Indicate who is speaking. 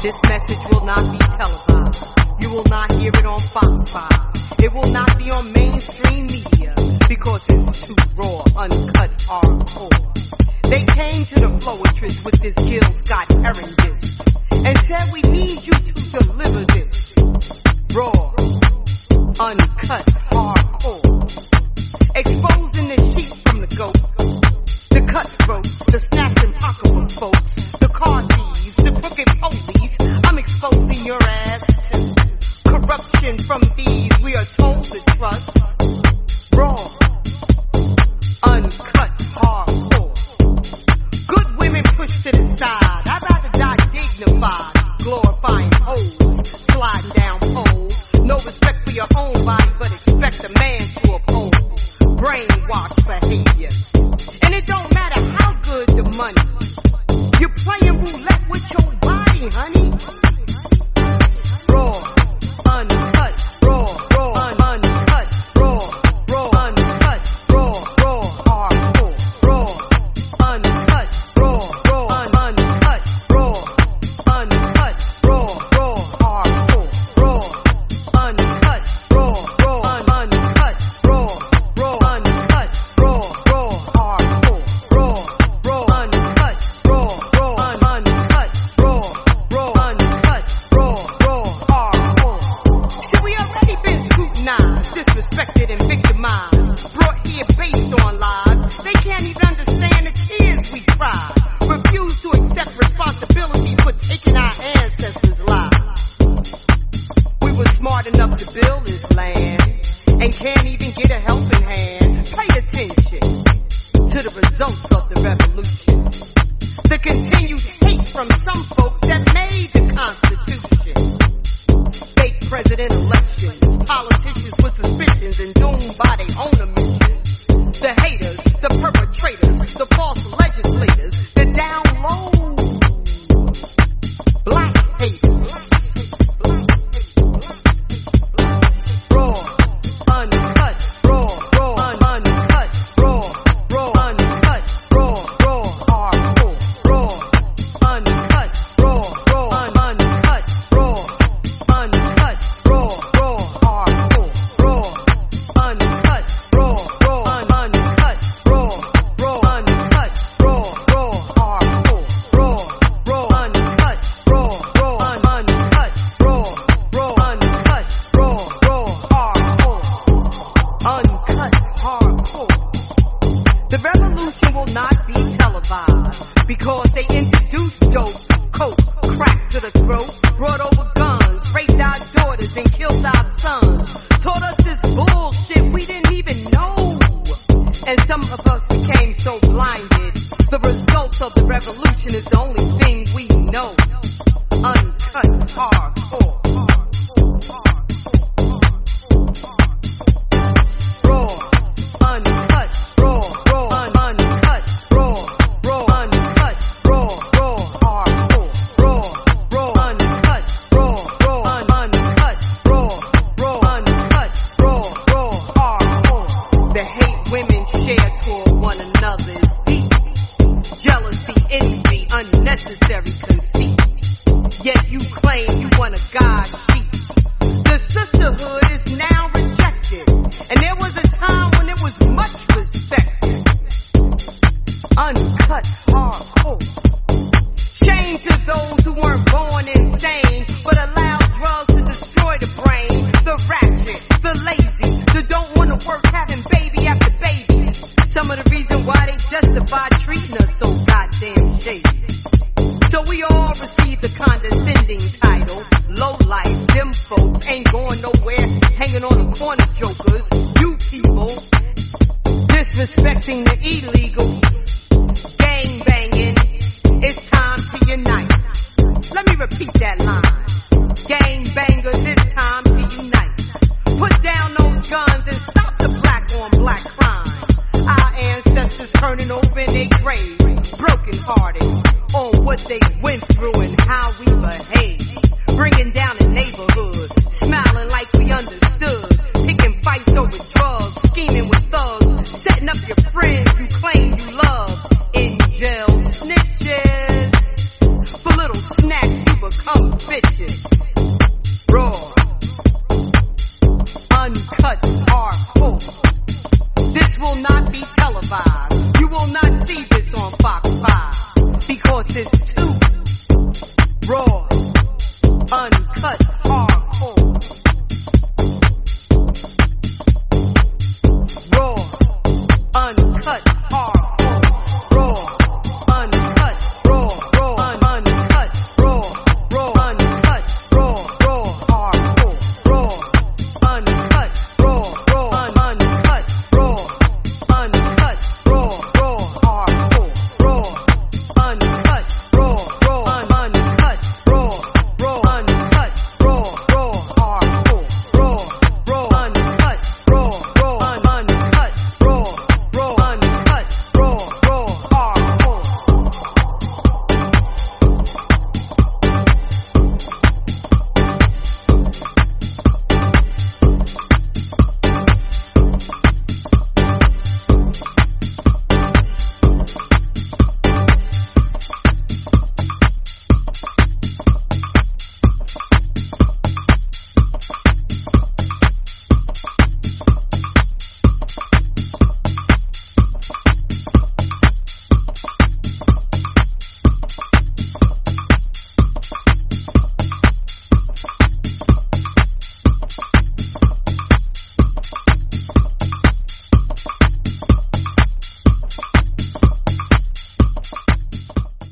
Speaker 1: This message will not be televised. You will not hear it on Fox 5. It will not be on mainstream media because it's too raw, uncut, hardcore. They came to the Floetress with this Gil Scott Heron dish and said we need you to deliver this raw, uncut, hardcore. Exposing the sheep from the goat, the cutthroats, the snatching pocketbook folks, the car thieves, the crooked police. I'm exposing your ass to corruption from these we are told to trust. Raw, uncut, hardcore. Good women pushed to the side. I'd rather die dignified, glorifying hoes, sliding down poles. No respect for your own body, but expect a man to uphold brainwashed behavior. And it don't matter how good the money. You're playing roulette with your body, honey. Raw, uncut, raw, uncut, raw, uncut, raw, hardcore, raw, uncut, raw, uncut, uncut, hardcore, raw, uncut, uncut, uncut, hardcore, hardcore. See, we already been scrutinized, disrespected and victimized, brought here based on lies. They can't even understand the tears we cry. Refuse to accept responsibility for taking our ancestors' lives. We were smart enough to build this land and can't even get a helping hand. Pay attention to the results of the revolution. The continued hate from some folks that made the Constitution. Fake president elections, politicians with suspicions and doomed by their own omissions. The haters, the perpetrators, the false legislators, the down low black haters. Raw, uncut, raw, uncut, raw, uncut, hardcore, raw, uncut, uncut, uncut, hardcore, raw, uncut, uncut, uncut, hardcore, raw, uncut, uncut, uncut, hardcore. The revolution will not be televised because they introduced dope, coke, crack to the throat, brought over guns, raped our daughters and killed our sons, taught us this bullshit we didn't even know. And some of us became so blinded. The result of the revolution is the only thing we know. Uncut, hardcore. Raw, uncut, uncut, uncut, hardcore, raw, uncut, uncut, uncut, hardcore. The hate women share toward one another is deep. Jealousy, envy, unnecessary conceit. Yet you claim you want a God sheep. The sisterhood is now rejected, and there was a time when it was much respected. Uncut, hardcore. Shame to those who weren't born insane, but allowed drugs to destroy the brain. The ratchet, the lazy, the don't want to work, having baby after baby. Some of the reason why they justify treating us so goddamn shady. So we all receive the condescending title, low life. Them folks ain't going nowhere, hanging on the corner jokers. You people disrespecting the illegals, gang banging. It's time to unite. Let me repeat that line. Gang bangers, it's time to unite. Put down those guns and stop the black on black crime. Our ancestors turning over in their graves, broken hearted on what they went through and how we behave. Bringing down the neighborhood, smiling like we understood. Picking fights over drugs, scheming with thugs, setting up your friends you claim you love. In jail snitches, for little snacks you become because it's too raw, uncut, hardcore. Raw, uncut, hardcore. Raw, uncut, raw, uncut, raw, uncut, raw, hardcore. Raw, uncut, raw, uncut, raw, uncut, raw, hardcore. Raw, uncut.